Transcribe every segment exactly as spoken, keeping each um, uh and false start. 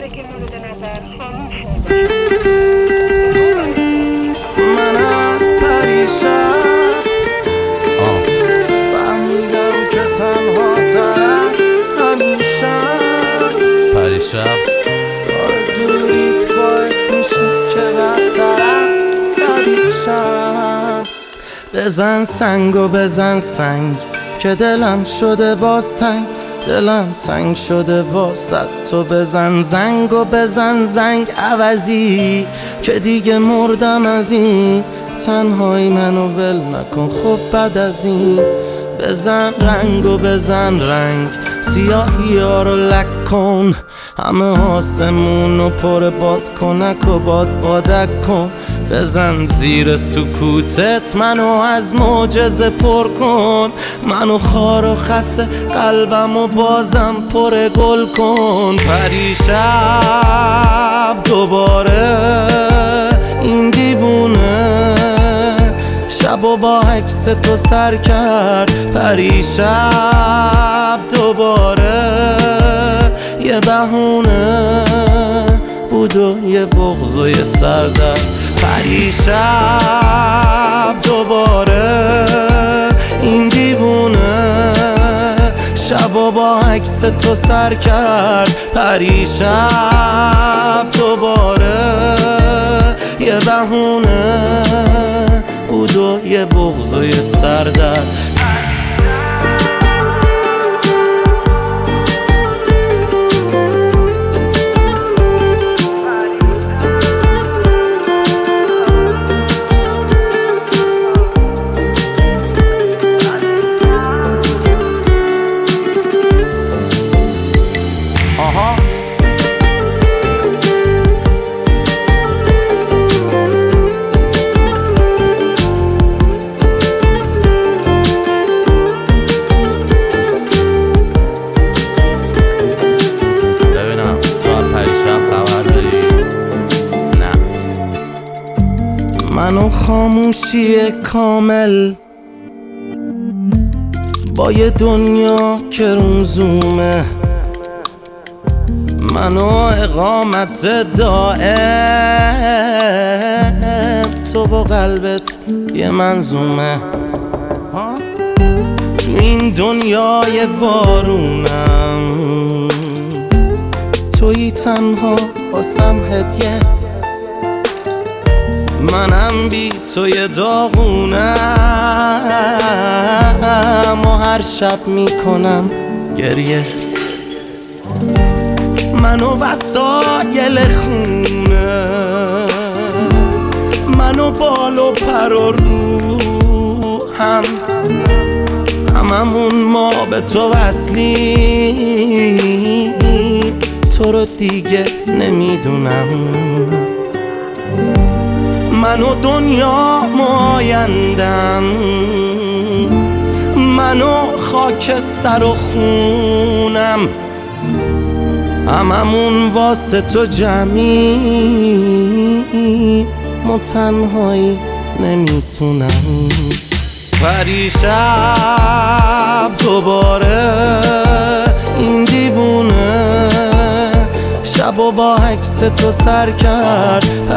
که مورد نظر خاموش من از پریشب فهمیدم که تنها ترش همیشه پریشب دوریت باعث میشه که بدترم سریع شم. بزن سنگ و بزن سنگ که دلم شده باز تنگ، دلم تنگ شده واسه تو. بزن زنگ و بزن زنگ عوضی که دیگه مردم از این تنهایی، منو ول نکن خب بعد از این. بزن رنگ و بزن رنگ سیاهی ها رو لک کن، همه آسمون رو پر باد کنک و باد بادک کن. بزن زیر سکوتت منو از معجزه پر کن، منو خار و خسته قلبم و بازم پر گل کن. پریشب دوباره این دیوونه شب و با عکس تو سر کرد. پریشب دوباره یه بهونه بود و یه بغض و یه سردرد. پریشب دوباره این دیوونه شب و با عکس تو سر کرد. پریشب دوباره یه بهونه بود و یه بغض و یه سردرد. منو خاموشی کامل با یه دنیا که روزومه، منو اقامت دائم تو با قلبت یه منظومه. تو این دنیای وارونم توی تنها باسم هدیه، منم بی توی داغونم و هر شب میکنم گریه. منو وسایل خونه، منو بال و پر و روحم، هممون ما به تو وصلیم، تو رو دیگه نمیدونم. منو دنیا مایندم، منو خاک سر و خونم، هممون واسه تو جمعی، ما تنهایی نمیتونم. پریشب دوباره این دیوونه شب و با عکس تو سر کرد.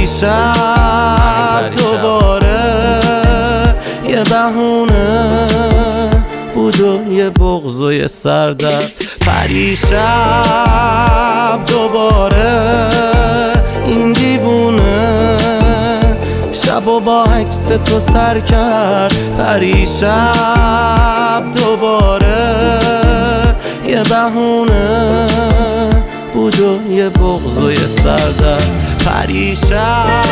پریشب دوباره یه بهونه بود و یه بغض و یه سردرد. پریشب دوباره این دیوونه شب و با عکس تو سر کرد. پریشب دوباره یه بهونه بود و یه بغض و یه سردرد. پریشب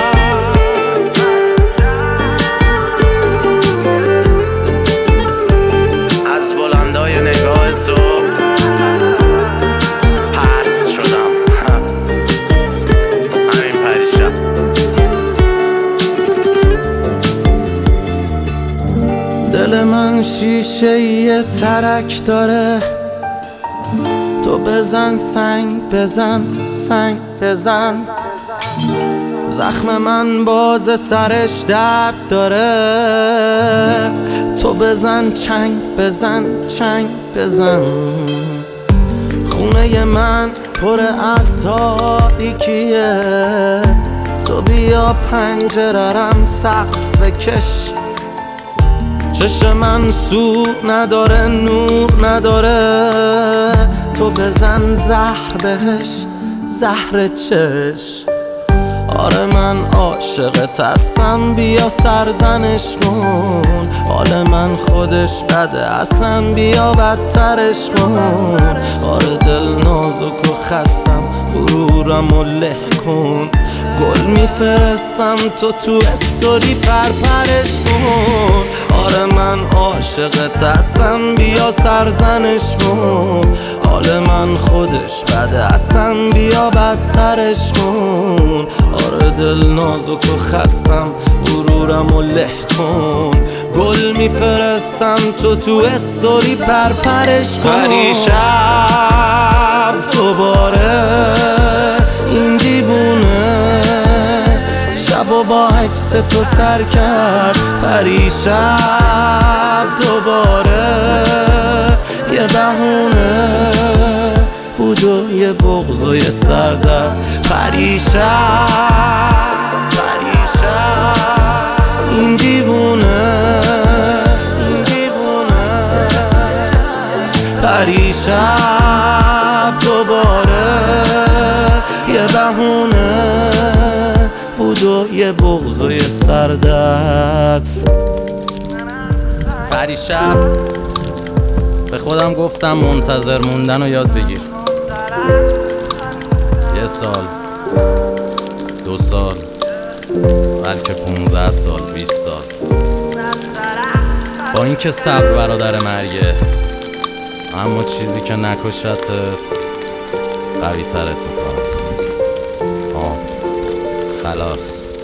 از بلندای نگاه تو پرت شدم. همین پریشب دل من شیشه یه ترک داره، تو بزن سنگ بزن سنگ بزن. زخم من باز سرش درد داره، تو بزن چنگ بزن چنگ بزن. خونه من پر از تاریکیه، تو بیا پنجره‌رم سقف کش. چشم من سو نداره نور نداره، تو بزن زهر بهش زهر چش. آره من عاشقت هستم بیا سرزنش کن، حال من خودش بده اصلا بیا بدترش کن. آره دل نازک و خستم غرورم و له کن، گل میفرستم تو تو استوری پرپرش کن. آره من عاشقت هستم بیا سرزنش کن، حال من خودش بده اصلا بیا بدترش کن. آره دل نازک و خستم غرورم و له کن، گل میفرستم تو تو استوری پرپرش کن. پریشب دوباره این دیوونه شب و با عکس تو سر کرد. پریشب دوباره یه بهونه بود و یه بغض و یه سردرد. پریشب پریشب این دیوونه این دیوونه پریشب دوباره یه بهونه بود و یه بغض و یه سردرد. پریشب به خودم گفتم منتظر موندن رو یاد بگیر. یه سال، دو سال، بلکه پونزده سال، بیست سال، با اینکه صبر برادر مرگه، اما چیزی که نکشتت قوی ترت میکنه. آه خلاص.